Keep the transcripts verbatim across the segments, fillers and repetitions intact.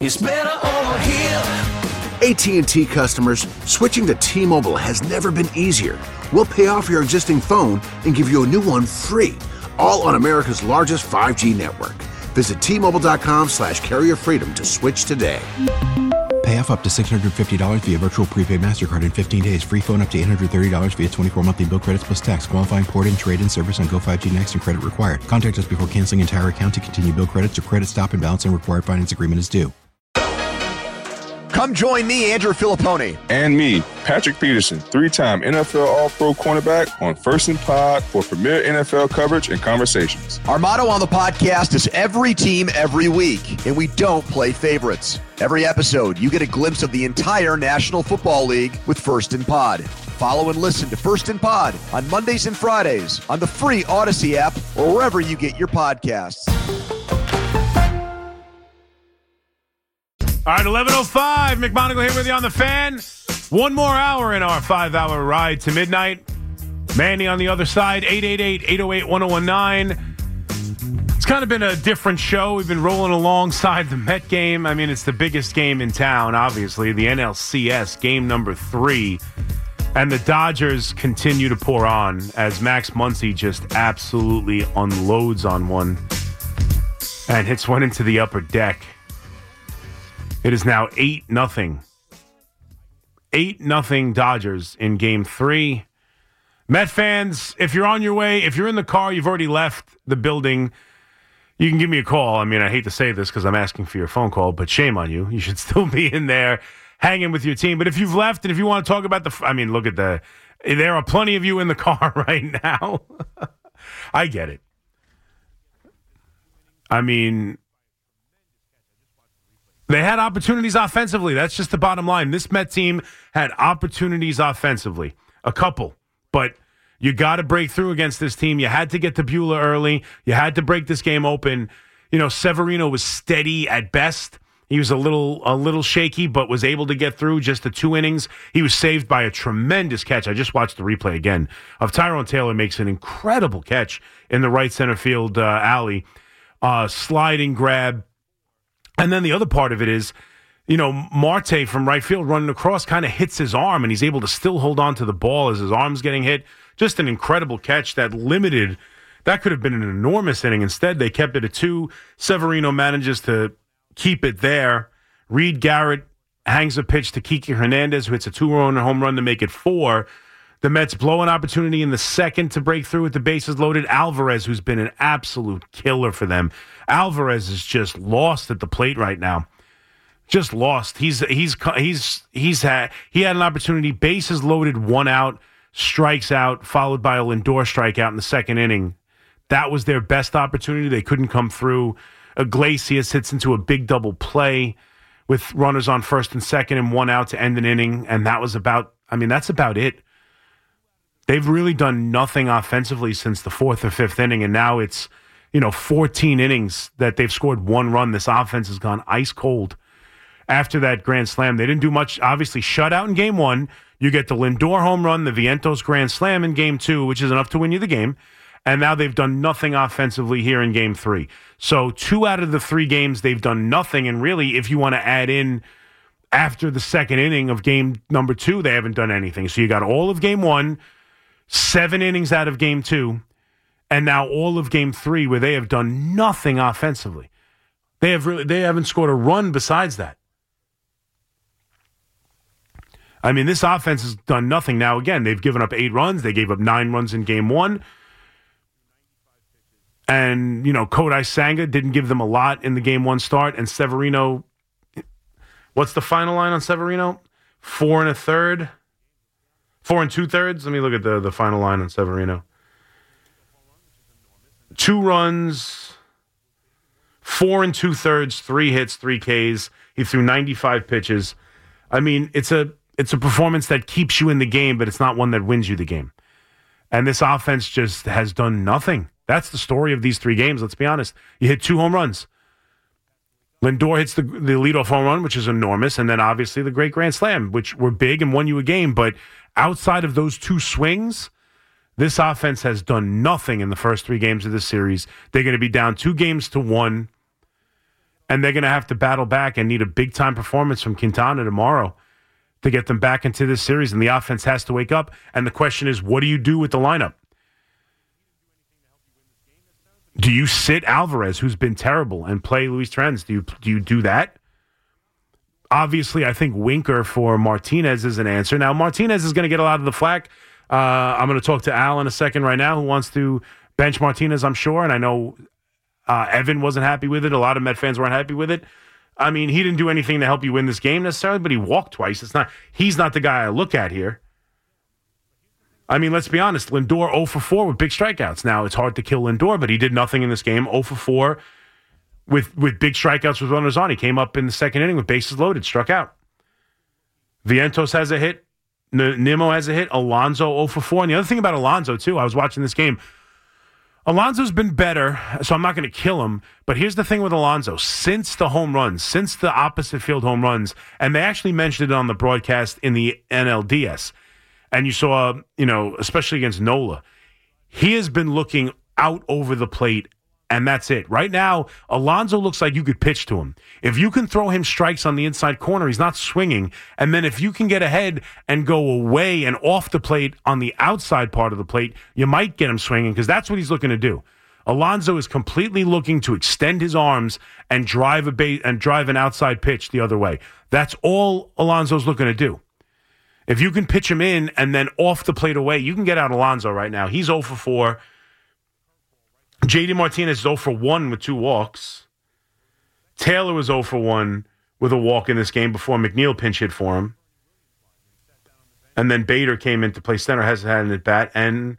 It's better over here. A T and T customers, switching to T-Mobile has never been easier. We'll pay off your existing phone and give you a new one free, all on America's largest five G network. Visit T-Mobile.com slash carrier freedom to switch today. Pay off up to six hundred fifty dollars via virtual prepaid MasterCard in fifteen days. Free phone up to eight hundred thirty dollars via twenty-four monthly bill credits plus tax. Qualifying port and trade-in service on Go five G Next and credit required. Contact us before canceling entire account to continue bill credits or credit stop and balance and required finance agreement is due. Come join me, Andrew Filippone. And me, Patrick Peterson, three-time N F L All-Pro cornerback on First and Pod for premier N F L coverage and conversations. Our motto on the podcast is every team, every week, and we don't play favorites. Every episode, you get a glimpse of the entire National Football League with First and Pod. Follow and listen to First and Pod on Mondays and Fridays on the free Odyssey app or wherever you get your podcasts. All right, eleven oh five, McMonagle here with you on The Fan. One more hour in our five-hour ride to midnight. Manny on the other side, eight eight eight, eight oh eight, one oh one nine. It's kind of been a different show. We've been rolling alongside the Met game. I mean, it's the biggest game in town, obviously, the N L C S, game number three. And the Dodgers continue to pour on as Max Muncy just absolutely unloads on one and hits one into the upper deck. It is now eight nothing. eight nothing Dodgers in game three. Met fans, if you're on your way, if you're in the car, you've already left the building, you can give me a call. I mean, I hate to say this because I'm asking for your phone call, but shame on you. You should still be in there hanging with your team. But if you've left and if you want to talk about the, I mean, look at the, there are plenty of you in the car right now. I get it. I mean, they had opportunities offensively. That's just the bottom line. This Met team had opportunities offensively. A couple. But you got to break through against this team. You had to get to Buehler early. You had to break this game open. You know, Severino was steady at best. He was a little a little shaky, but was able to get through just the two innings. He was saved by a tremendous catch. I just watched the replay again of Tyrone Taylor makes an incredible catch in the right center field uh, alley. Uh, sliding grab. And then the other part of it is, you know, Marte from right field running across kind of hits his arm, and he's able to still hold on to the ball as his arm's getting hit. Just an incredible catch that limited. That could have been an enormous inning. Instead, they kept it at two. Severino manages to keep it there. Reed Garrett hangs a pitch to Kiki Hernandez, who hits a two-run home run to make it four. The Mets blow an opportunity in the second to break through with the bases loaded. Alvarez, who's been an absolute killer for them. Alvarez is just lost at the plate right now. Just lost. He's he's he's he's had he had an opportunity. Bases loaded, one out, strikes out, followed by a Lindor strikeout in the second inning. That was their best opportunity. They couldn't come through. Iglesias hits into a big double play with runners on first and second and one out to end an inning, and that was about. I mean, that's about it. They've really done nothing offensively since the fourth or fifth inning, and now it's, you know, fourteen innings that they've scored one run. This offense has gone ice cold. After that grand slam, they didn't do much. Obviously, shutout in game one. You get the Lindor home run, the Vientos grand slam in game two, which is enough to win you the game. And now they've done nothing offensively here in game three. So two out of the three games, they've done nothing. And really, if you want to add in after the second inning of game number two, they haven't done anything. So you got all of game one, seven innings out of game two, and now all of game three where they have done nothing offensively. They have really, they haven't scored a run besides that. I mean, this offense has done nothing. Now, again, they've given up eight runs. They gave up nine runs in game one. And, you know, Kodai Senga didn't give them a lot in the game one start. And Severino, what's the final line on Severino? Four and a third? Four and two thirds? Let me look at the, the final line on Severino. Two runs, four and two thirds, three hits, three Ks. He threw ninety-five pitches. I mean, it's a it's a performance that keeps you in the game, but it's not one that wins you the game. And this offense just has done nothing. That's the story of these three games, let's be honest. You hit two home runs. Lindor hits the, the leadoff home run, which is enormous, and then obviously the great grand slam, which were big and won you a game. But outside of those two swings, this offense has done nothing in the first three games of this series. They're going to be down two games to one. And they're going to have to battle back and need a big-time performance from Quintana tomorrow to get them back into this series. And the offense has to wake up. And the question is, what do you do with the lineup? Do you sit Alvarez, who's been terrible, and play Luis Trens? Do you do you do that? Obviously, I think Winker for Martinez is an answer. Now, Martinez is going to get a lot of the flack. Uh, I'm going to talk to Al in a second right now, who wants to bench Martinez, I'm sure. And I know uh, Evan wasn't happy with it. A lot of Met fans weren't happy with it. I mean, he didn't do anything to help you win this game necessarily, but he walked twice. It's not. He's not the guy I look at here. I mean, let's be honest. Lindor zero for four with big strikeouts. Now, it's hard to kill Lindor, but he did nothing in this game. zero for four with, with big strikeouts with runners on. He came up in the second inning with bases loaded, struck out. Vientos has a hit. N- Nimmo has a hit. Alonso zero for four. And the other thing about Alonso, too, I was watching this game. Alonso's been better, so I'm not going to kill him. But here's the thing with Alonso. Since the home runs, since the opposite field home runs, and they actually mentioned it on the broadcast in the N L D S, and you saw, you know, especially against Nola, he has been looking out over the plate, and that's it. Right now, Alonso looks like you could pitch to him. If you can throw him strikes on the inside corner, he's not swinging. And then if you can get ahead and go away and off the plate on the outside part of the plate, you might get him swinging, because that's what he's looking to do. Alonso is completely looking to extend his arms and drive a base and drive an outside pitch the other way. That's all Alonso's looking to do. If you can pitch him in and then off the plate away, you can get out Alonso right now. He's zero for four. J D Martinez is zero for one with two walks. Taylor was zero for one with a walk in this game before McNeil pinch hit for him. And then Bader came in to play center, hasn't had an at-bat. And,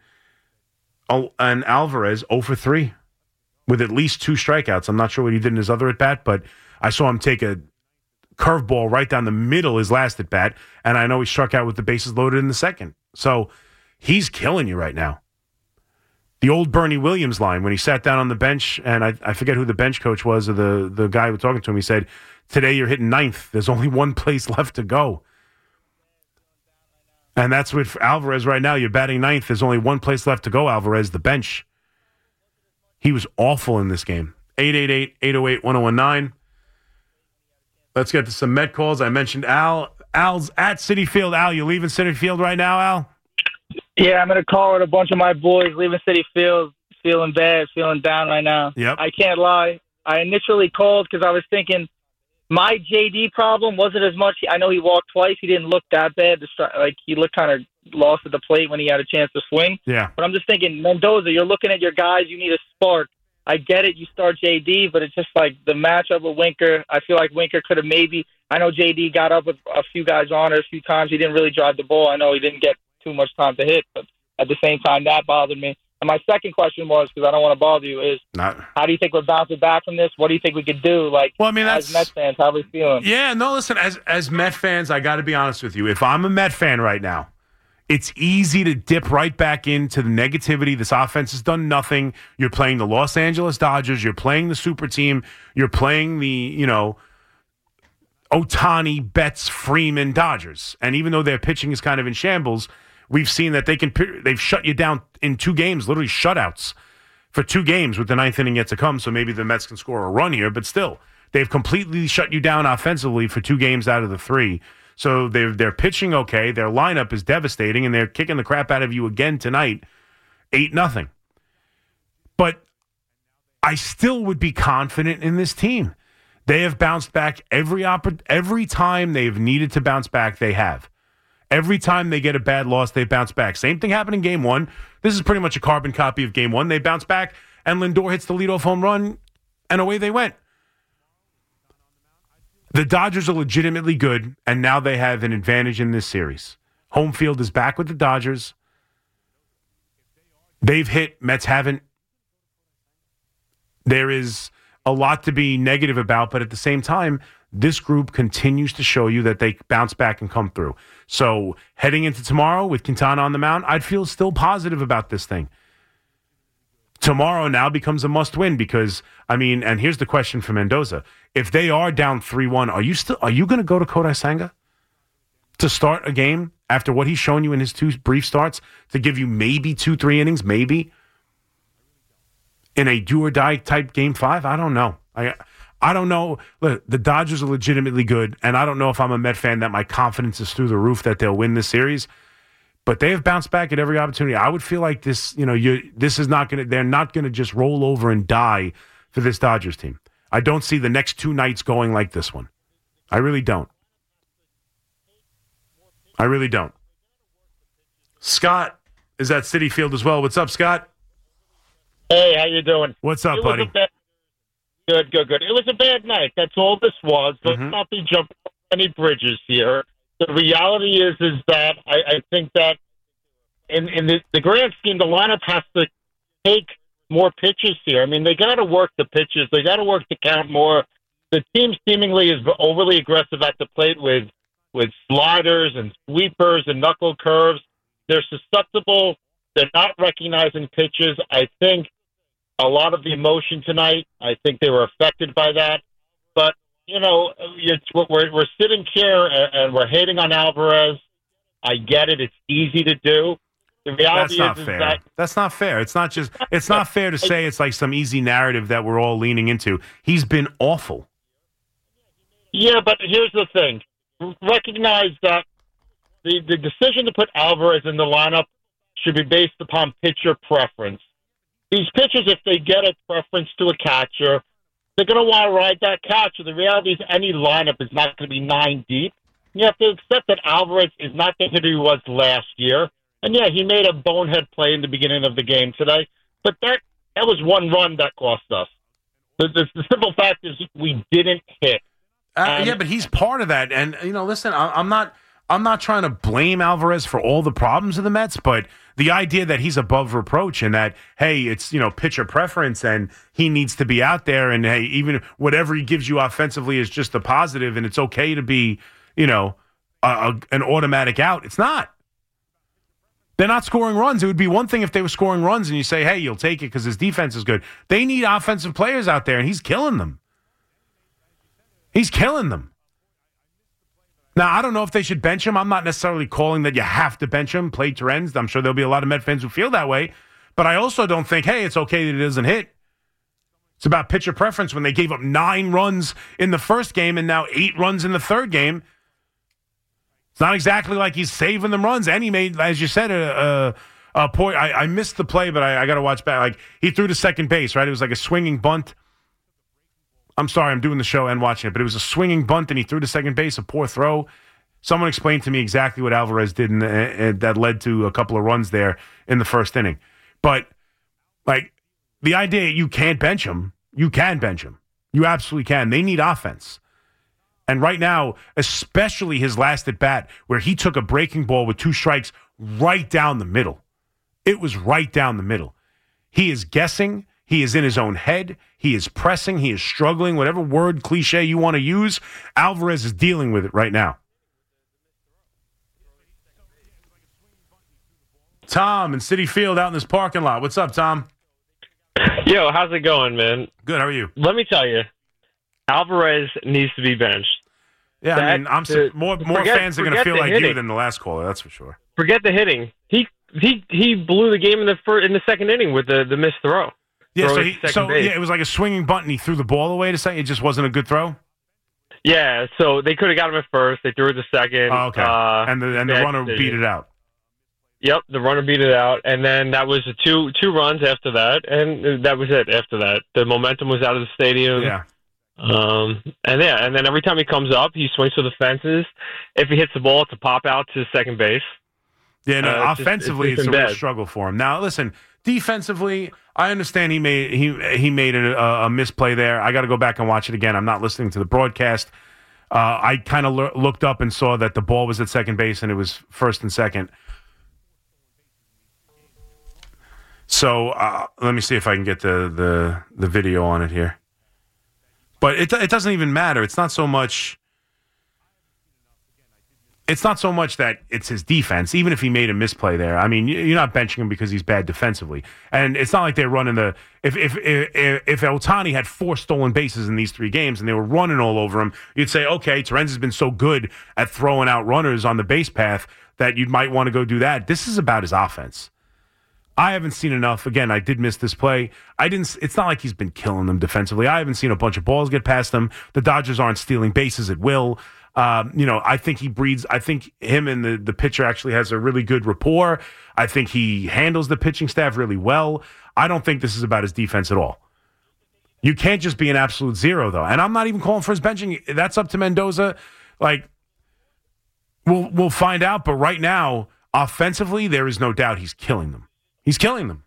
and Alvarez zero for three with at least two strikeouts. I'm not sure what he did in his other at-bat, but I saw him take a curveball right down the middle his last at bat, and I know he struck out with the bases loaded in the second. So he's killing you right now. The old Bernie Williams line, when he sat down on the bench, and I, I forget who the bench coach was, or the, the guy who was talking to him, he said, today you're hitting ninth. There's only one place left to go. And that's with Alvarez right now. You're batting ninth. There's only one place left to go, Alvarez, the bench. He was awful in this game. eight eight eight, eight oh eight, one oh one nine. Let's get to some Met calls. I mentioned Al. Al's at Citi Field. Al, you leaving Citi Field right now, Al? Yeah, I'm going to call with a bunch of my boys leaving Citi Field, feeling bad, feeling down right now. Yep. I can't lie. I initially called because I was thinking my J D problem wasn't as much. I know he walked twice. He didn't look that bad. Like, he looked kind of lost at the plate when he had a chance to swing. Yeah. But I'm just thinking, Mendoza, you're looking at your guys. You need a spark. I get it. You start J D, but it's just like the matchup with Winker. I feel like Winker could have maybe – I know J D got up with a few guys on it a few times. He didn't really drive the ball. I know he didn't get too much time to hit, but at the same time, that bothered me. And my second question was, because I don't want to bother you, is Not. how do you think we're bouncing back from this? What do you think we could do? Like, well, I mean, that's, as Mets fans, how are we feeling? Yeah, no, listen, as, as Met fans, I got to be honest with you. If I'm a Met fan right now, it's easy to dip right back into the negativity. This offense has done nothing. You're playing the Los Angeles Dodgers. You're playing the super team. You're playing the, you know, Ohtani, Betts, Freeman Dodgers. And even though their pitching is kind of in shambles, we've seen that they can, they've shut you down in two games, literally shutouts for two games with the ninth inning yet to come. So maybe the Mets can score a run here, but still, they've completely shut you down offensively for two games out of the three. So they're, they're pitching okay. Their lineup is devastating, and they're kicking the crap out of you again tonight, eight nothing. But I still would be confident in this team. They have bounced back every oppor- every time they've needed to bounce back, they have. Every time they get a bad loss, they bounce back. Same thing happened in game one. This is pretty much a carbon copy of game one. They bounce back, and Lindor hits the leadoff home run, and away they went. The Dodgers are legitimately good, and now they have an advantage in this series. Home field is back with the Dodgers. They've hit, Mets haven't. There is a lot to be negative about, but at the same time, this group continues to show you that they bounce back and come through. So heading into tomorrow with Quintana on the mound, I'd feel still positive about this thing. Tomorrow now becomes a must-win because, I mean, and here's the question for Mendoza. If they are down three one, are you still are you going to go to Kodai Senga to start a game after what he's shown you in his two brief starts to give you maybe two, three innings, maybe in a do-or-die type game five? I don't know. I I don't know. Look, the Dodgers are legitimately good, and I don't know if I'm a Met fan that my confidence is through the roof that they'll win this series. But they have bounced back at every opportunity. I would feel like this, you know, you this is not going to. They're not going to just roll over and die for this Dodgers team. I don't see the next two nights going like this one. I really don't. I really don't. Scott is at Citi Field as well. What's up, Scott? Hey, how you doing? What's up, it buddy? Bad, good, good, good. It was a bad night. That's all this was. Let's Mm-hmm. not be jumping any bridges here. The reality is, is that I, I think that in, in the, the grand scheme, the lineup has to take more pitches here. I mean, they got to work the pitches. They got to work the count more. The team seemingly is overly aggressive at the plate with with sliders and sweepers and knuckle curves. They're susceptible. They're not recognizing pitches. I think a lot of the emotion tonight, I think they were affected by that. But, you know, it's, we're, we're sitting here and we're hating on Alvarez. I get it. It's easy to do. The reality That's not is, fair. is that That's not fair. It's not just. It's not fair to say it's like some easy narrative that we're all leaning into. He's been awful. Yeah, but here's the thing. Recognize that the, the decision to put Alvarez in the lineup should be based upon pitcher preference. These pitchers, if they get a preference to a catcher, they're going to want to ride that catcher. The reality is any lineup is not going to be nine deep. You have to accept that Alvarez is not the hitter he was last year. And, yeah, he made a bonehead play in the beginning of the game today. But that, that was one run that cost us. The, the, the simple fact is we didn't hit. Uh, Um, yeah, but he's part of that. And, you know, listen, I, I'm not I'm not trying to blame Alvarez for all the problems of the Mets, but the idea that he's above reproach and that, hey, it's, you know, pitcher preference and he needs to be out there and, hey, even whatever he gives you offensively is just a positive and it's okay to be, you know, a, a, an automatic out. It's not. They're not scoring runs. It would be one thing if they were scoring runs and you say, hey, you'll take it because his defense is good. They need offensive players out there, and he's killing them. He's killing them. Now, I don't know if they should bench him. I'm not necessarily calling that you have to bench him, play Terens. I'm sure there'll be a lot of Met fans who feel that way. But I also don't think, hey, it's okay that he doesn't hit. It's about pitcher preference when they gave up nine runs in the first game and now eight runs in the third game. It's not exactly like he's saving them runs. And he made, as you said, a, a, a point. I, I missed the play, but I, I got to watch back. Like, he threw to second base, right? It was like a swinging bunt. I'm sorry, I'm doing the show and watching it, but it was a swinging bunt, and he threw to second base, a poor throw. Someone explained to me exactly what Alvarez did, and, and that led to a couple of runs there in the first inning. But, like, the idea you can't bench him, you can bench him. You absolutely can. They need offense. And right now, especially his last at bat, where he took a breaking ball with two strikes right down the middle. It was right down the middle. He is guessing. He is in his own head. He is pressing. He is struggling. Whatever word cliche you want to use, Alvarez is dealing with it right now. Tom in Citi Field out in this parking lot. What's up, Tom? Yo, how's it going, man? Good. How are you? Let me tell you, Alvarez needs to be benched. Yeah, that, I mean, I'm to, more more forget, fans are going to feel like hitting. you than the last caller. That's for sure. Forget the hitting. He he he blew the game in the first, in the second inning with the, the missed throw. Yeah, throw so, at he, second so base. yeah, it was like a swinging bunt, and he threw the ball away to say it just wasn't a good throw. Yeah, so they could have got him at first. They threw it to second. Oh, okay, uh, and the and the bad runner decision. beat it out. Yep, the runner beat it out, and then that was the two two runs after that, and that was it. After that, the momentum was out of the stadium. Yeah. Um, and yeah, and then every time he comes up, he swings for the fences. If he hits the ball, it's a pop out to second base. Yeah, no, Uh, it's just- offensively, it's it's, been a real bad. struggle for him. Now, listen, defensively, I understand he made he he made a, a misplay there. I got to go back and watch it again. I'm not listening to the broadcast. Uh, I kind of lo- looked up and saw that the ball was at second base and it was first and second. So uh, let me see if I can get the, the, the video on it here. But it it doesn't even matter. It's not so much. It's not so much that it's his defense, even if he made a misplay there. I mean, you're not benching him because he's bad defensively. And it's not like they're running the if if if, if Ohtani had four stolen bases in these three games and they were running all over him, you'd say, okay, Terens has been so good at throwing out runners on the base path that you might want to go do that. This is about his offense. I haven't seen enough. Again, I did miss this play. I didn't. It's not like he's been killing them defensively. I haven't seen a bunch of balls get past them. The Dodgers aren't stealing bases at will. Um, you know, I think he breeds. I think him and the, the pitcher actually has a really good rapport. I think he handles the pitching staff really well. I don't think this is about his defense at all. You can't just be an absolute zero, though. And I'm not even calling for his benching. That's up to Mendoza. Like, we'll we'll find out. But right now, offensively, there is no doubt he's killing them. He's killing them.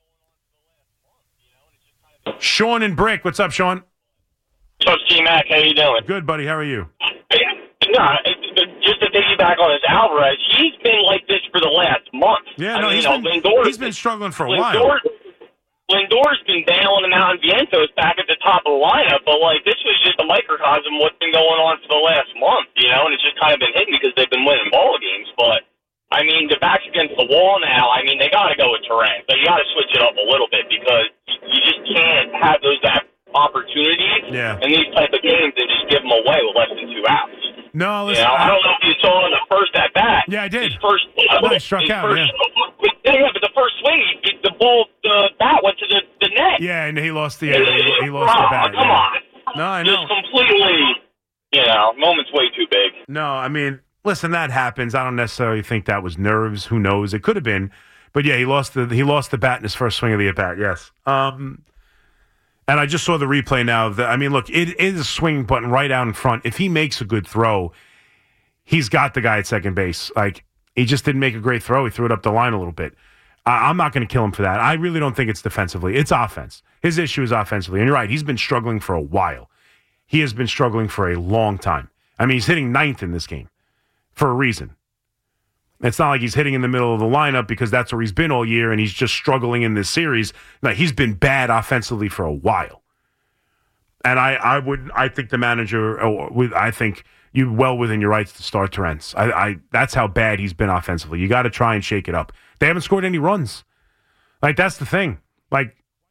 Sean and Brick. What's up, Sean? What's up, C-Mac? How you doing? Good, buddy. How are you? No, just to piggyback on his Alvarez, he's been like this for the last month. Yeah, no, I mean, he's, you know, been, Lindor, he's been struggling for a Lindor, while. Lindor's been bailing him out, and Vientos back at the top of the lineup, but like this was just a microcosm of what's been going on for the last month, you know, and it's just kind of been hidden because they've been winning ball games. But I mean, the back's against the wall now. I mean, they got to go with Terang, but you got to switch it up a little bit because you just can't have those opportunities yeah. in these type of games and just give them away with less than two outs. No, listen, you know, I don't know if you saw in the first at bat. Yeah, I did. His first, uh, no, he struck his out. First, yeah. yeah, but the first swing, he, the ball, the bat went to the, the net. Yeah, and he lost the. Uh, he, he lost oh, the bat. Come yeah. on. No, I know. Just completely. You know, moment's way too big. No, I mean, listen, that happens. I don't necessarily think that was nerves. Who knows? It could have been, but yeah, he lost the he lost the bat in his first swing of the at bat. Yes. Um. And I just saw the replay now. Of the, I mean, look, it is a swing button right out in front. If he makes a good throw, he's got the guy at second base. Like, he just didn't make a great throw. He threw it up the line a little bit. I, I'm not going to kill him for that. I really don't think it's defensively. It's offense. His issue is offensively. And you're right, he's been struggling for a while. He has been struggling for a long time. I mean, he's hitting ninth in this game for a reason. It's not like he's hitting in the middle of the lineup because that's where he's been all year and he's just struggling in this series. No, he's been bad offensively for a while. And I, I would, I think the manager, or I think you well within your rights to start Terrence. I, I that's how bad he's been offensively. You got to try and shake it up. They haven't scored any runs. Like, that's the thing. Like,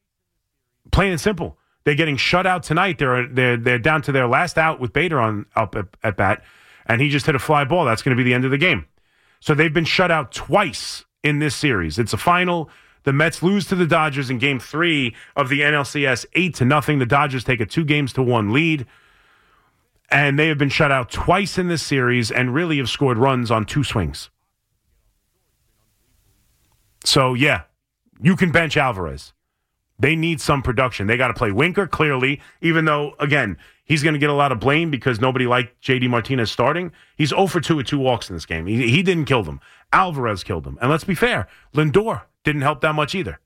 plain and simple. They're getting shut out tonight. They're they're they're down to their last out with Bader on up at, at bat, and he just hit a fly ball. That's going to be the end of the game. So they've been shut out twice in this series. It's a final. The Mets lose to the Dodgers in game three of the N L C S, eight to nothing. The Dodgers take a two games to one lead. And they have been shut out twice in this series and really have scored runs on two swings. So, yeah, you can bench Alvarez. They need some production. They got to play Winker, clearly, even though, again, he's going to get a lot of blame because nobody liked J D Martinez starting. He's zero for two with two walks in this game. He, he didn't kill them. Alvarez killed them. And let's be fair, Lindor didn't help that much either.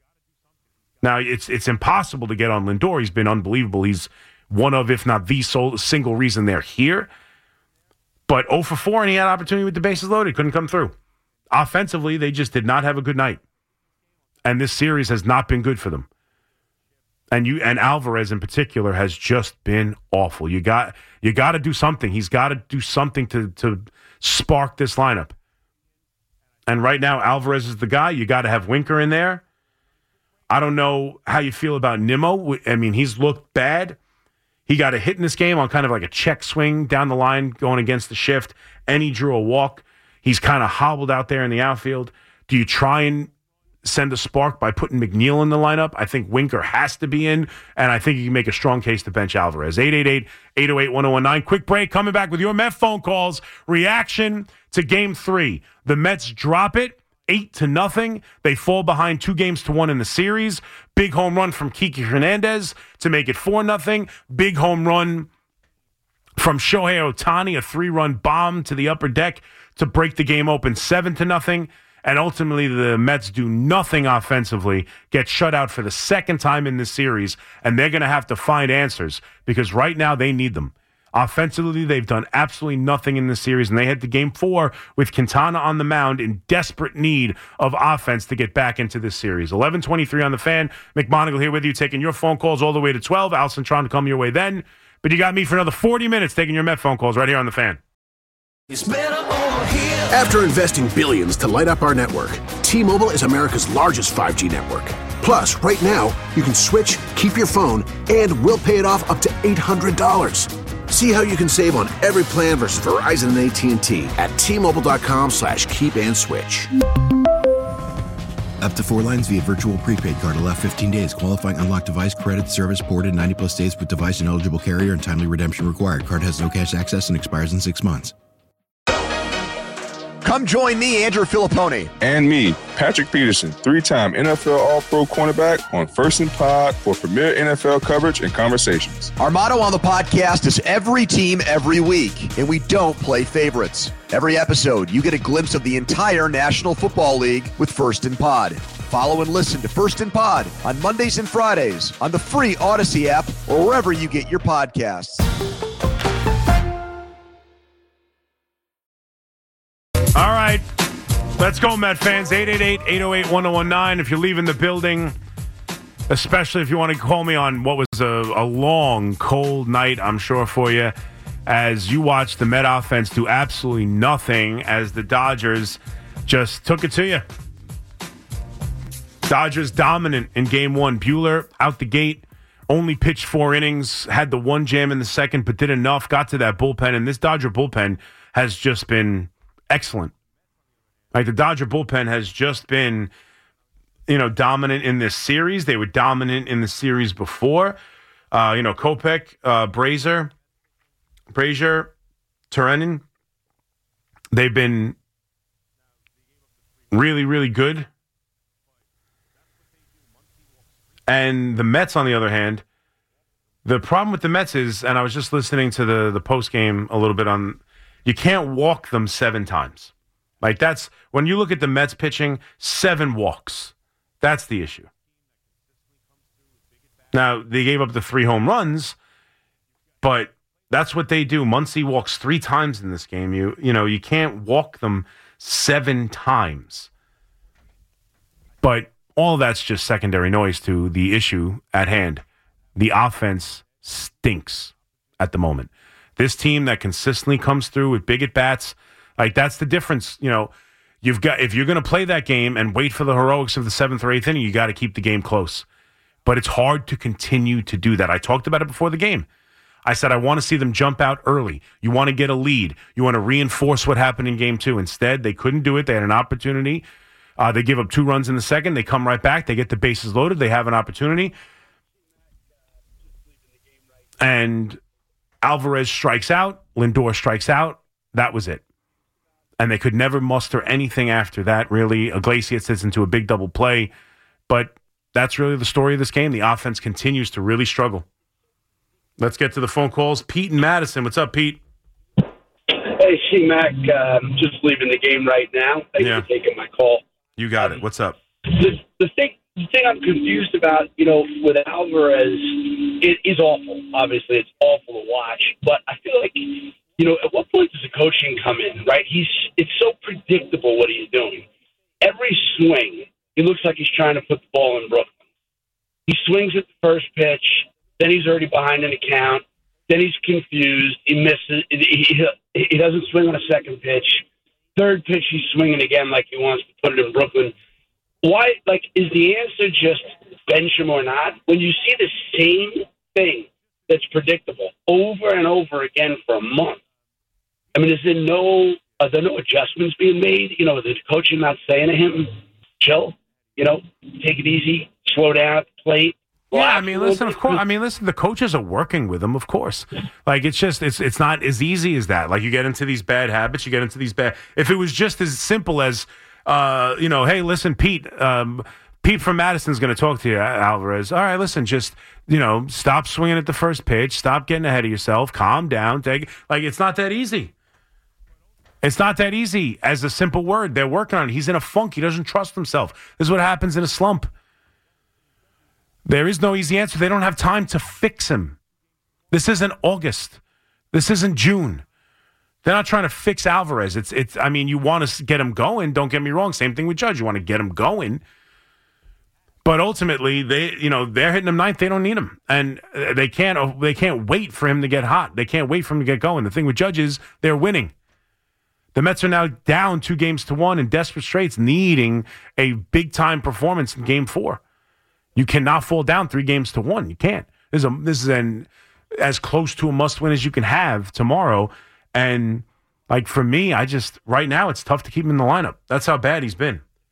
Now, it's it's impossible to get on Lindor. He's been unbelievable. He's one of, if not the sole, single reason they're here. But zero for four, and he had opportunity with the bases loaded. Couldn't come through. Offensively, they just did not have a good night. And this series has not been good for them. And you and Alvarez in particular has just been awful. You got you got to do something. He's got to do something to to spark this lineup. And right now, Alvarez is the guy. You got to have Winker in there. I don't know how you feel about Nimmo. I mean, he's looked bad. He got a hit in this game on kind of like a check swing down the line going against the shift, and he drew a walk. He's kind of hobbled out there in the outfield. Do you try and send a spark by putting McNeil in the lineup? I think Winker has to be in, and I think you can make a strong case to bench Alvarez. eight eight eight, eight oh eight, one oh one nine. Quick break. Coming back with your Met phone calls. Reaction to Game three. The Mets drop it. Eight to nothing. They fall behind two games to one in the series. Big home run from Kiki Hernandez to make it four nothing. Big home run from Shohei Ohtani, a three-run bomb to the upper deck to break the game open seven to nothing. And ultimately, the Mets do nothing offensively, get shut out for the second time in this series, and they're going to have to find answers because right now they need them. Offensively, they've done absolutely nothing in this series, and they head to game four with Quintana on the mound in desperate need of offense to get back into this series. eleven twenty-three on the Fan. McMonagle here with you, taking your phone calls all the way to twelve. Alson trying to come your way then. But you got me for another forty minutes taking your Met phone calls right here on the Fan. It's better over here. After investing billions to light up our network, T-Mobile is America's largest five G network. Plus, right now, you can switch, keep your phone, and we'll pay it off up to eight hundred dollars. See how you can save on every plan versus Verizon and A T and T at T-Mobile.com slash keep and switch. Up to four lines via virtual prepaid card. Allow fifteen days. Qualifying unlocked device credit service ported ninety plus days with device and eligible carrier and timely redemption required. Card has no cash access and expires in six months. Come join me, Andrew Filippone. And me, Patrick Peterson, three-time N F L All-Pro cornerback on First and Pod for premier N F L coverage and conversations. Our motto on the podcast is every team, every week, and we don't play favorites. Every episode, you get a glimpse of the entire National Football League with First and Pod. Follow and listen to First and Pod on Mondays and Fridays on the free Odyssey app or wherever you get your podcasts. All right, let's go, Met fans. eight eight eight, eight oh eight, one oh one nine. If you're leaving the building, especially if you want to call me on what was a, a long, cold night, I'm sure, for you, as you watch the Met offense do absolutely nothing as the Dodgers just took it to you. Dodgers dominant in game one. Buehler out the gate, only pitched four innings, had the one jam in the second, but did enough, got to that bullpen, and this Dodger bullpen has just been excellent. Like, the Dodger bullpen has just been, you know, dominant in this series. They were dominant in the series before. Uh, you know, Kopech, uh, Brazier, Brazier, Turenin, they've been really, really good. And the Mets, on the other hand, the problem with the Mets is, and I was just listening to the, the post game a little bit on, you can't walk them seven times. Like, that's, when you look at the Mets pitching, seven walks. That's the issue. Now, they gave up the three home runs, but that's what they do. Muncy walks three times in this game. You, you know, you can't walk them seven times. But all that's just secondary noise to the issue at hand. The offense stinks at the moment. This team that consistently comes through with big at-bats, like, that's the difference. You know, you've got, if you're going to play that game and wait for the heroics of the seventh or eighth inning, you got to keep the game close. But it's hard to continue to do that. I talked about it before the game. I said, I want to see them jump out early. You want to get a lead. You want to reinforce what happened in game two. Instead, they couldn't do it. They had an opportunity. Uh, they give up two runs in the second. They come right back. They get the bases loaded. They have an opportunity. And Alvarez strikes out. Lindor strikes out. That was it. And they could never muster anything after that, really. Iglesias sits into a big double play. But that's really the story of this game. The offense continues to really struggle. Let's get to the phone calls. Pete and Madison. What's up, Pete? Hey, C-Mac. Um, just leaving the game right now. Thanks yeah. for taking my call. You got it. What's up? The, the thing the thing I'm confused about, you know, with Alvarez, it is awful. Obviously, it's awful to watch. But I feel like, you know, at what point does the coaching come in, right? He's It's so predictable what he's doing. Every swing, he looks like he's trying to put the ball in Brooklyn. He swings at the first pitch. Then he's already behind in the count. Then he's confused. He misses. He, he doesn't swing on a second pitch. Third pitch, he's swinging again like he wants to put it in Brooklyn. Why? Like, is the answer just bench him or not? When you see the same thing that's predictable over and over again for a month, I mean, is there no are there no adjustments being made? You know, is the coaching not saying to him, chill, you know, take it easy, slow down at the plate? Yeah, I mean, listen, of course. I mean, listen, the coaches are working with him, of course. Like, it's just, it's it's not as easy as that. Like, you get into these bad habits, you get into these bad. If it was just as simple as, uh, you know, hey, listen, Pete, um, Pete from Madison's going to talk to you, Alvarez. All right, listen, just, you know, stop swinging at the first pitch, stop getting ahead of yourself, calm down, take, like, it's not that easy. It's not that easy as a simple word. They're working on it. He's in a funk. He doesn't trust himself. This is what happens in a slump. There is no easy answer. They don't have time to fix him. This isn't August. This isn't June. They're not trying to fix Alvarez. It's, it's. I mean, you want to get him going. Don't get me wrong. Same thing with Judge. You want to get him going. But ultimately, they, you know, they're hitting him ninth. They don't need him, and they can't. They can't wait for him to get hot. They can't wait for him to get going. The thing with Judge is they're winning. The Mets are now down two games to one in desperate straits, needing a big time performance in Game Four. You cannot fall down three games to one. You can't. This is, a, this is an, as close to a must-win as you can have tomorrow. And, like, for me, I just, right now, it's tough to keep him in the lineup. That's how bad he's been.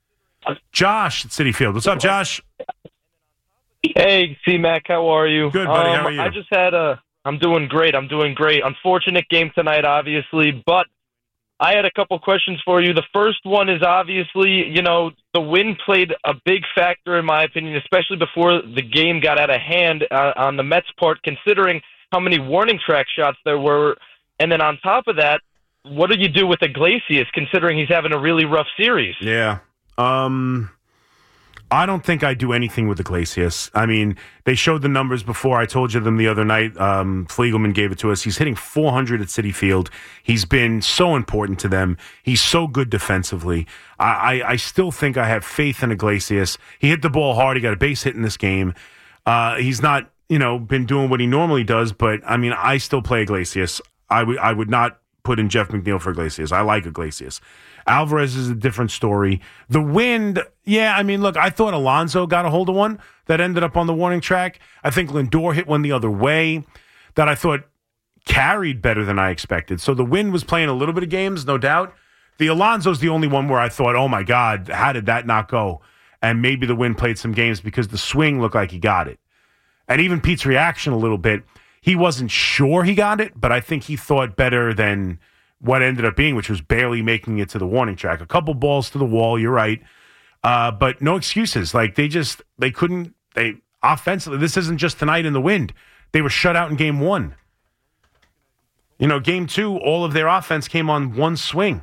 Josh at Citi Field. What's up, Josh? Hey, C-Mac, how are you? Good, buddy. Um, how are you? I just had a. I'm doing great. I'm doing great. Unfortunate game tonight, obviously, but I had a couple questions for you. The first one is obviously, you know, the wind played a big factor in my opinion, especially before the game got out of hand uh, on the Mets' part, considering how many warning track shots there were. And then on top of that, what do you do with Iglesias, considering he's having a really rough series? Yeah. Um, I don't think I do anything with Iglesias. I mean, they showed the numbers before. I told you them the other night. Um, Fliegelman gave it to us. He's hitting four hundred at Citi Field. He's been so important to them. He's so good defensively. I, I, I still think I have faith in Iglesias. He hit the ball hard. He got a base hit in this game. Uh, he's not, you know, been doing what he normally does, but, I mean, I still play Iglesias. I would I would not put in Jeff McNeil for Iglesias. I like Iglesias. Alvarez is a different story. The wind, yeah, I mean, look, I thought Alonso got a hold of one that ended up on the warning track. I think Lindor hit one the other way that I thought carried better than I expected. So the wind was playing a little bit of games, no doubt. The Alonso's the only one where I thought, oh, my God, how did that not go? And maybe the wind played some games because the swing looked like he got it. And even Pete's reaction a little bit, he wasn't sure he got it, but I think he thought better than what ended up being, which was barely making it to the warning track. A couple balls to the wall, you're right. Uh, but no excuses. Like, they just, they couldn't, they, offensively, this isn't just tonight in the wind. They were shut out in game one. You know, game two, all of their offense came on one swing.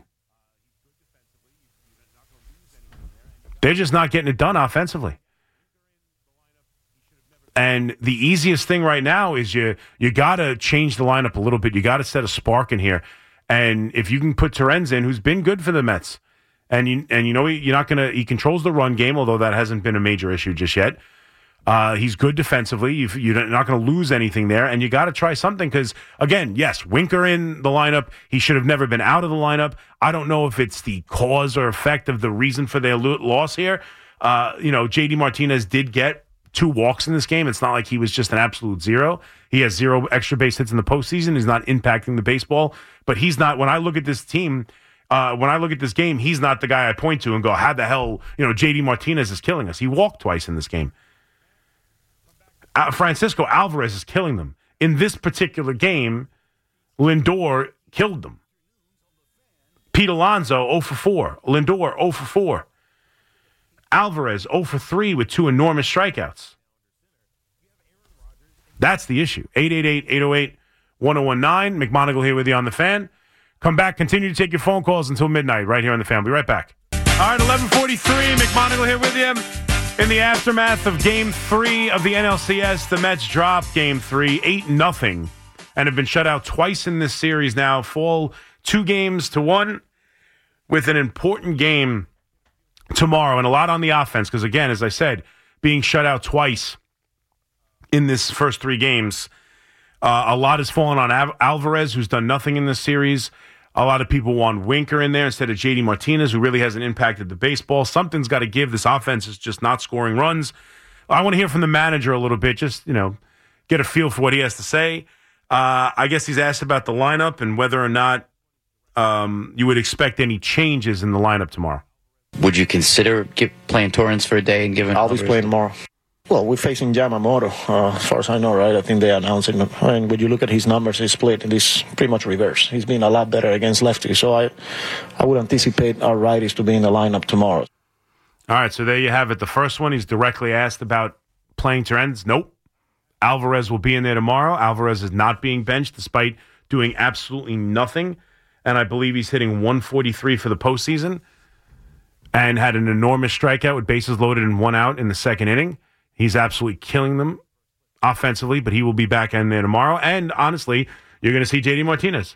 They're just not getting it done offensively. And the easiest thing right now is you you got to change the lineup a little bit. You got to set a spark in here. And if you can put Terens in, who's been good for the Mets, and you and you know you're not gonna, he controls the run game, although that hasn't been a major issue just yet. Uh, he's good defensively. You've, you're not going to lose anything there, and you got to try something because, again, yes, Winker in the lineup. He should have never been out of the lineup. I don't know if it's the cause or effect of the reason for their lo- loss here. Uh, you know, J D Martinez did get two walks in this game. It's not like he was just an absolute zero. He has zero extra base hits in the postseason. He's not impacting the baseball. But he's not, when I look at this team, uh, when I look at this game, he's not the guy I point to and go, how the hell, you know, J D Martinez is killing us. He walked twice in this game. Uh, Francisco Alvarez is killing them. In this particular game, Lindor killed them. Pete Alonso, oh for four. Lindor, oh for four. Alvarez, oh for three with two enormous strikeouts. That's the issue. eight eight eight, eight oh eight, one oh one nine. McMonagle here with you on The Fan. Come back. Continue to take your phone calls until midnight right here on The Fan. We'll be right back. All right, eleven forty-three. McMonagle here with you. In the aftermath of Game three of the N L C S, the Mets dropped Game three, eight nothing, and have been shut out twice in this series now. Fall two games to one with an important game tomorrow, and a lot on the offense because, again, as I said, being shut out twice in this first three games, uh, a lot has fallen on Al- Alvarez, who's done nothing in this series. A lot of people want Winker in there instead of J D Martinez, who really hasn't impacted the baseball. Something's got to give. This offense is just not scoring runs. I want to hear from the manager a little bit, just, you know, get a feel for what he has to say. Uh, I guess he's asked about the lineup and whether or not um, you would expect any changes in the lineup tomorrow. Would you consider give, playing Torrens for a day and giving? I'll be playing tomorrow. Well, we're facing Yamamoto, uh, as far as I know, right? I think they announced it. And when you look at his numbers, his split, it is pretty much reverse. He's been a lot better against lefties. So I, I would anticipate our righties to be in the lineup tomorrow. All right, so there you have it. The first one, he's directly asked about playing Terens. Nope. Alvarez will be in there tomorrow. Alvarez is not being benched despite doing absolutely nothing. And I believe he's hitting one forty-three for the postseason and had an enormous strikeout with bases loaded and one out in the second inning. He's absolutely killing them offensively, but he will be back in there tomorrow. And honestly, you're going to see J D Martinez.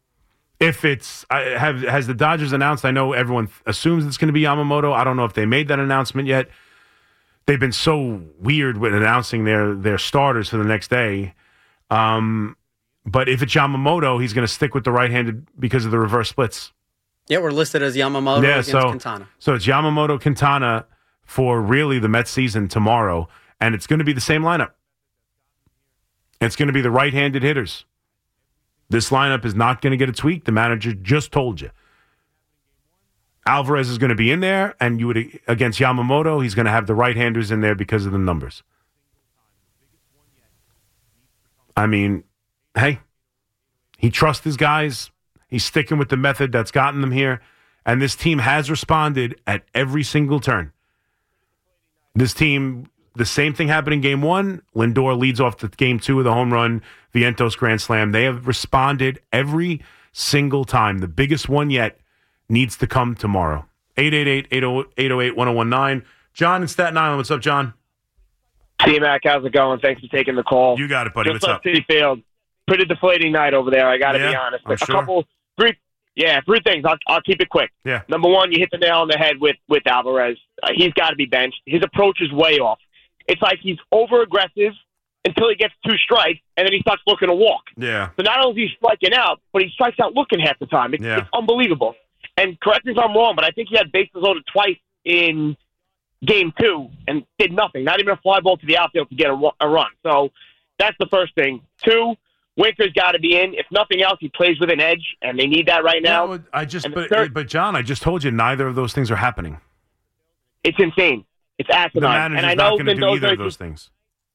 If it's I have has the Dodgers announced, I know everyone assumes it's going to be Yamamoto. I don't know if they made that announcement yet. They've been so weird with announcing their their starters for the next day. Um, but if it's Yamamoto, he's going to stick with the right-handed because of the reverse splits. Yeah, we're listed as Yamamoto yeah, against so, Quintana. So it's Yamamoto, Quintana for really the Mets season tomorrow, and it's going to be the same lineup. It's going to be the right-handed hitters. This lineup is not going to get a tweak. The manager just told you. Alvarez is going to be in there, and you would against Yamamoto, he's going to have the right-handers in there because of the numbers. I mean, hey, he trusts his guys. He's sticking with the method that's gotten them here, and this team has responded at every single turn. This team, the same thing happened in game one. Lindor leads off to game two with a home run, Vientos grand slam. They have responded every single time. The biggest one yet needs to come tomorrow. eight eight eight, eight oh eight, one oh one nine. John in Staten Island. What's up, John? T-Mac, how's it going? Thanks for taking the call. You got it, buddy. Just What's up? City Field. Pretty deflating night over there, I got to Yeah, be honest. I'm a sure. couple, three, yeah, three things. I'll, I'll keep it quick. Yeah. Number one, you hit the nail on the head with, with Alvarez. Uh, he's got to be benched. His approach is way off. It's like he's over-aggressive until he gets two strikes, and then he starts looking to walk. Yeah. So not only is he striking out, but he strikes out looking half the time. It's, Yeah. it's unbelievable. And correct me if I'm wrong, but I think he had bases loaded twice in game two and did nothing. Not even a fly ball to the outfield to get a, a run. So that's the first thing. Two, Winker's got to be in. If nothing else, he plays with an edge, and they need that right now. No, I just, And the but, third- but John, I just told you neither of those things are happening. It's insane. It's The asinine. manager's and I not know going to do Mendoza. either of those things.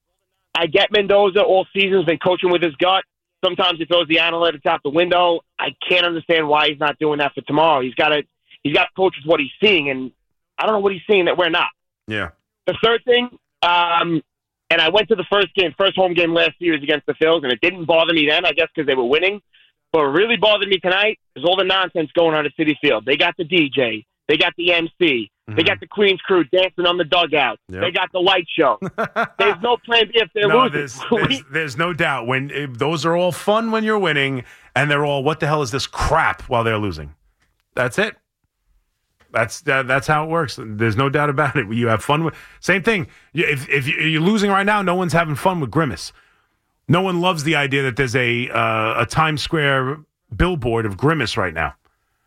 I get Mendoza all season's been coaching with his gut. Sometimes he throws the analytics out the window. I can't understand why he's not doing that for tomorrow. He's got to he's got to coach with what he's seeing, and I don't know what he's seeing that we're not. Yeah. The third thing, um, and I went to the first game, first home game last series against the Phils, and it didn't bother me then, I guess, because they were winning. But what really bothered me tonight is all the nonsense going on at Citi Field. They got the D J. They got the M C. They got the Queen's crew dancing on the dugout. Yep. They got the light show. There's no plan B if they're No, losing. there's, there's, there's no doubt. When if those are all fun when you're winning, and they're all, what the hell is this crap while they're losing? That's it. That's that, that's how it works. There's no doubt about it. You have fun with same thing. You- If if you- you're losing right now, no one's having fun with Grimace. No one loves the idea that there's a uh, a Times Square billboard of Grimace right now.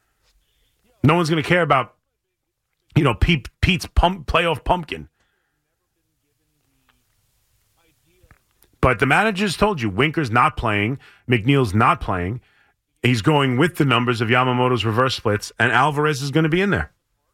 No one's going to care about, you know, Pete, Pete's pump, playoff pumpkin. But the managers told you Winker's not playing, McNeil's not playing. He's going with the numbers of Yamamoto's reverse splits, and Alvarez is going to be in there.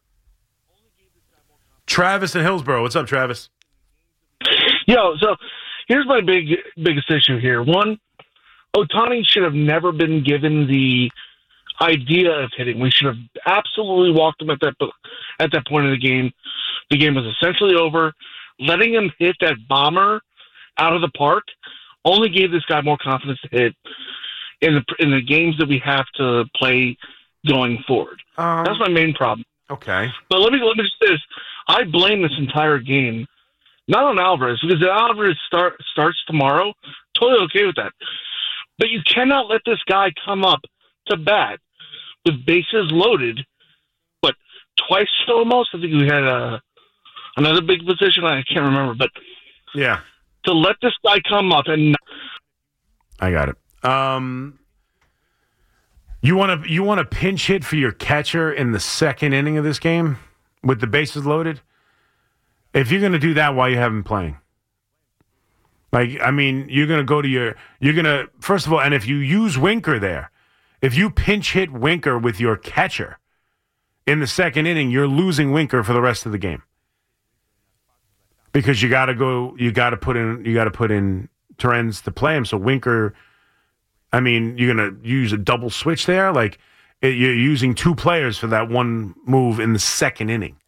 Travis in Hillsborough. What's up, Travis? Yo, so here's my big biggest issue here. One, Ohtani should have never been given the idea of hitting. We should have absolutely walked him at that at that point of the game. The game was essentially over. Letting him hit that bomber out of the park only gave this guy more confidence to hit in the in the games that we have to play going forward. Um, That's my main problem. Okay. But let me let me just say this: I blame this entire game not on Alvarez, because if Alvarez start starts tomorrow, totally okay with that. But you cannot let this guy come up to bat with bases loaded, but twice almost. I think we had a another big position. I can't remember, but yeah, to let this guy come up and I got it. Um, you want to you want to pinch hit for your catcher in the second inning of this game with the bases loaded? If you're going to do that, why you have him playing? Like, I mean, you're going to go to your you're going to first of all, and if you use Winker there, if you pinch hit Winker with your catcher in the second inning, you're losing Winker for the rest of the game because you got to go. You got to put in. You got to put in Torrens to play him. So Winker. I mean, you're going to use a double switch there? Like, it, you're using two players for that one move in the second inning.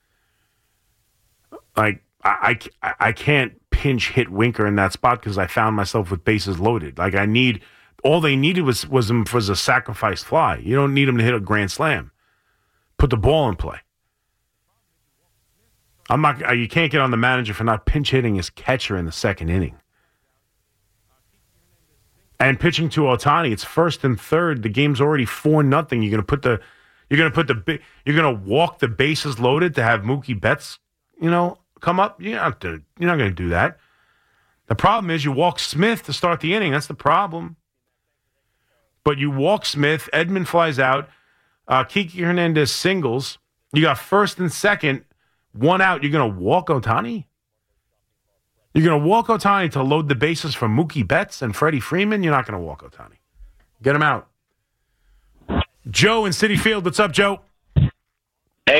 Like, I, I, I can't pinch hit Winker in that spot because I found myself with bases loaded. Like, I need, all they needed was, was him was a sacrifice fly. You don't need him to hit a grand slam. Put the ball in play. I'm not, you can't get on the manager for not pinch hitting his catcher in the second inning. And pitching to Ohtani, it's first and third. The game's already four nothing. You're gonna put the, you're gonna put the, you're gonna walk the bases loaded to have Mookie Betts, you know, come up. You're not gonna, you're not gonna do that. The problem is you walk Smith to start the inning. That's the problem. But you walk Smith. Edman flies out. Uh, Kiki Hernandez singles. You got first and second, one out. You're gonna walk Ohtani. You're going to walk Ohtani to load the bases for Mookie Betts and Freddie Freeman? You're not going to walk Ohtani. Get him out. Joe in Citi Field. What's up, Joe?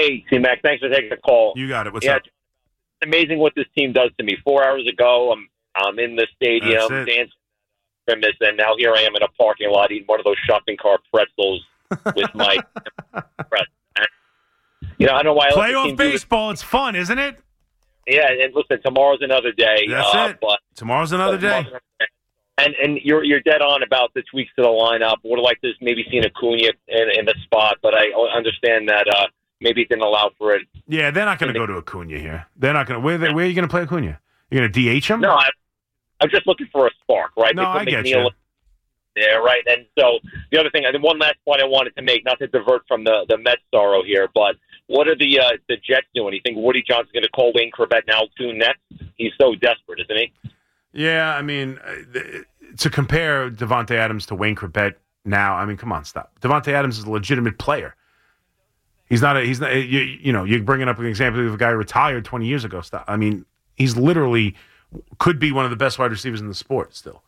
Hey, C-Mac, thanks for taking the call. You got it. What's yeah, up? It's amazing what this team does to me. Four hours ago, I'm I'm in the stadium dancing premise, and now here I am in a parking lot eating one of those shopping cart pretzels with my pretzel. You know, I don't know why. I Playoff baseball, it's fun, isn't it? Yeah, and listen, tomorrow's another day. That's uh, it. But, tomorrow's another but day. Tomorrow's another day. And and you're you're dead on about the tweaks to the lineup. Would have liked to maybe seen Acuna in, in the spot, but I understand that uh, maybe it didn't allow for it. Yeah, they're not going to go to Acuna here. They're not going to. Where, where are you going to play Acuna? You're going to D H him? No, I, I'm just looking for a spark, right? No, I get you. Yeah, right. And so the other thing, and one last point I wanted to make, not to divert from the the Mets sorrow here, but what are the uh, the Jets doing? You think Woody Johnson's going to call Wayne Corbett now too next? He's so desperate, isn't he? Yeah, I mean, to compare Devontae Adams to Wayne Corbett now, I mean, come on, stop. Devontae Adams is a legitimate player. He's not a, he's not, you, you know, you're bringing up an example of a guy who retired twenty years ago. Stop. I mean, he's literally could be one of the best wide receivers in the sport still.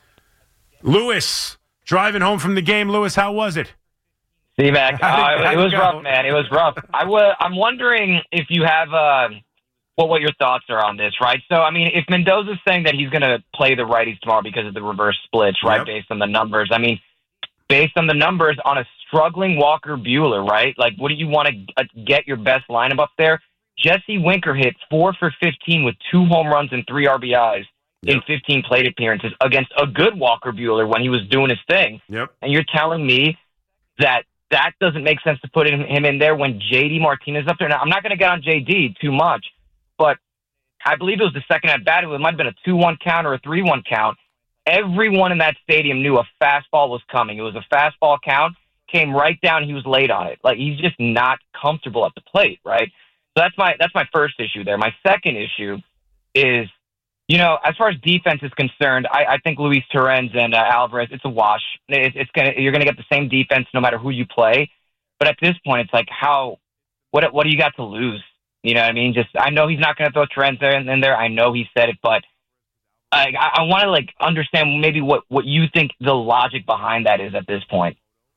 Lewis, driving home from the game. Lewis, how was it? C-Mac, uh, it was rough, man. It was rough. I w- I'm wondering if you have uh, well, what your thoughts are on this, right? So, I mean, if Mendoza's saying that he's going to play the righties tomorrow because of the reverse splits, right, yep. based on the numbers, I mean, based on the numbers on a struggling Walker Buehler, right? Like, what do you want to get your best lineup up there? Jesse Winker hit four for fifteen with two home runs and three R B Is yep. in fifteen plate appearances against a good Walker Buehler when he was doing his thing. Yep. And you're telling me that that doesn't make sense to put him in there when J D Martinez up there. Now, I'm not going to get on J D too much, but I believe it was the second at bat. It might have been a two one count or a three one count. Everyone in that stadium knew a fastball was coming. It was a fastball count, came right down. He was late on it. Like, he's just not comfortable at the plate, right? So that's my that's my first issue there. My second issue is, you know, as far as defense is concerned, I, I think Luis Torrens and uh, Alvarez, it's a wash. It, it's gonna you're gonna get the same defense no matter who you play. But at this point, it's like, how what what do you got to lose? You know what I mean? Just I know he's not gonna throw Torrens there and in there. I know he said it, but I I, I want to like understand maybe what, what you think the logic behind that is at this point.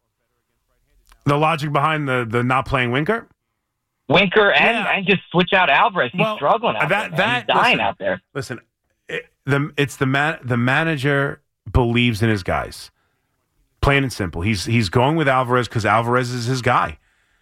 The logic behind the the not playing Winker. Winker and, yeah. and just switch out Alvarez. He's well, struggling out that, there. That, He's dying listen, out there. Listen, it, the it's the man. The manager believes in his guys. Plain and simple. He's he's going with Alvarez because Alvarez is his guy,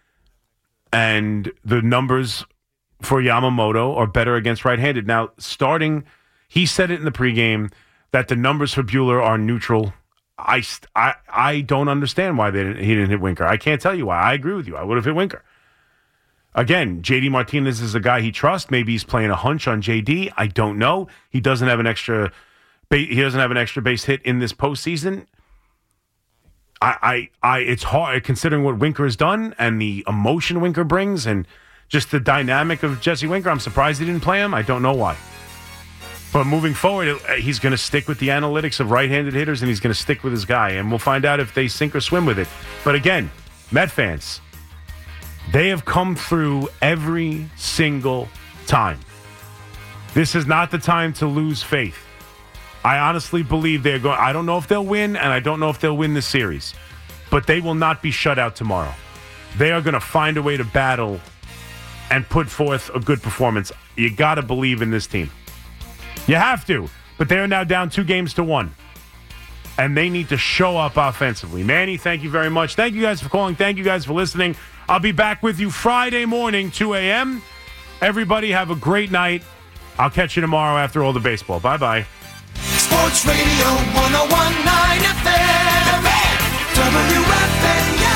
and the numbers for Yamamoto are better against right-handed. Now, starting, he said it in the pregame that the numbers for Buehler are neutral. I I I don't understand why they didn't, he didn't hit Winker. I can't tell you why. I agree with you. I would have hit Winker. Again, J D Martinez is a guy he trusts. Maybe he's playing a hunch on J D. I don't know. He doesn't have an extra. He doesn't have an extra base hit in this postseason. I, I, I. It's hard considering what Winker has done and the emotion Winker brings, and just the dynamic of Jesse Winker. I'm surprised he didn't play him. I don't know why. But moving forward, he's going to stick with the analytics of right-handed hitters, and he's going to stick with his guy, and we'll find out if they sink or swim with it. But again, Met fans. They have come through every single time. This is not the time to lose faith. I honestly believe they're going. I don't know if they'll win, and I don't know if they'll win the series, but they will not be shut out tomorrow. They are going to find a way to battle and put forth a good performance. You got to believe in this team. You have to, but they are now down two games to one, and they need to show up offensively. Manny, thank you very much. Thank you guys for calling. Thank you guys for listening. I'll be back with you Friday morning, two a.m. Everybody have a great night. I'll catch you tomorrow after all the baseball. Bye-bye. Sports Radio one oh one point nine F M. W F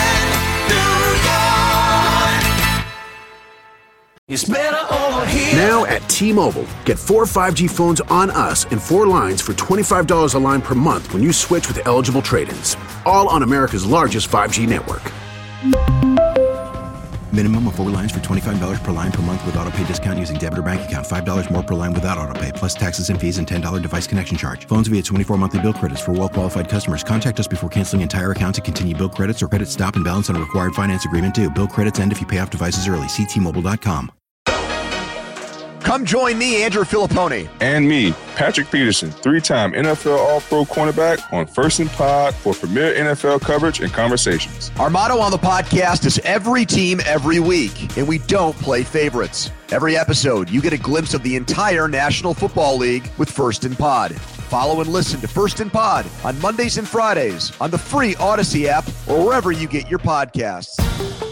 A N, New York. It's better over here. Now at T-Mobile, get four five G phones on us and four lines for twenty-five dollars a line per month when you switch with eligible trade-ins. All on America's largest five G network. Minimum of four lines for twenty-five dollars per line per month with auto pay discount using debit or bank account. five dollars more per line without auto pay, plus taxes and fees and ten dollars device connection charge. Phones via twenty-four monthly bill credits for well-qualified customers. Contact us before canceling entire account to continue bill credits or credit stop and balance on a required finance agreement due. Bill credits end if you pay off devices early. See T Mobile dot com. Come join me, Andrew Filipponi. And me, Patrick Peterson, three-time N F L All-Pro cornerback on First and Pod for premier N F L coverage and conversations. Our motto on the podcast is every team, every week, and we don't play favorites. Every episode, you get a glimpse of the entire National Football League with First and Pod. Follow and listen to First and Pod on Mondays and Fridays on the free Odyssey app or wherever you get your podcasts.